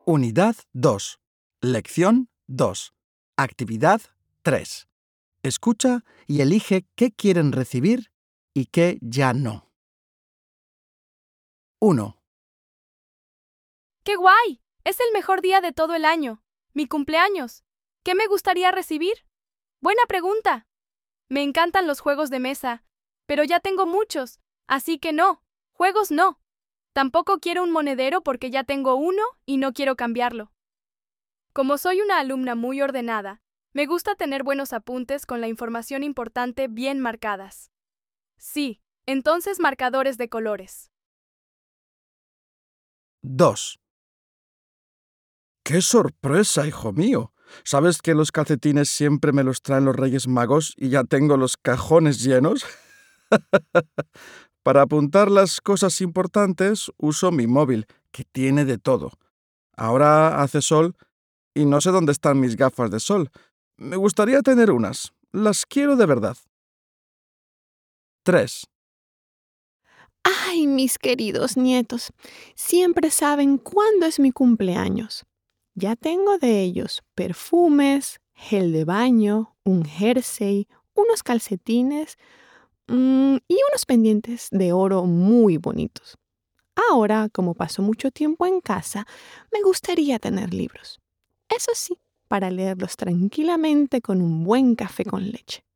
Unidad 2. Lección 2. Actividad 3. Escucha y elige qué quieren recibir y qué ya no. 1, ¡Qué guay! Es el mejor día de todo el año. Mi cumpleaños. ¿Qué me gustaría recibir? Buena pregunta. Me encantan los juegos de mesa, pero ya tengo muchos, así que no. Juegos no. Tampoco quiero un monedero porque ya tengo uno y no quiero cambiarlo. Como soy una alumna muy ordenada, me gusta tener buenos apuntes con la información importante bien marcadas. Sí, entonces marcadores de colores. 2. ¡Qué sorpresa, hijo mío! ¿Sabes que los calcetines siempre me los traen los Reyes Magos y ya tengo los cajones llenos? Para apuntar las cosas importantes uso mi móvil, que tiene de todo. Ahora hace sol y no sé dónde están mis gafas de sol. Me gustaría tener unas. Las quiero de verdad. 3. Ay, mis queridos nietos, siempre saben cuándo es mi cumpleaños. Ya tengo de ellos perfumes, gel de baño, un jersey, unos calcetines y unos pendientes de oro muy bonitos. Ahora, como paso mucho tiempo en casa, me gustaría tener libros. Eso sí, para leerlos tranquilamente con un buen café con leche.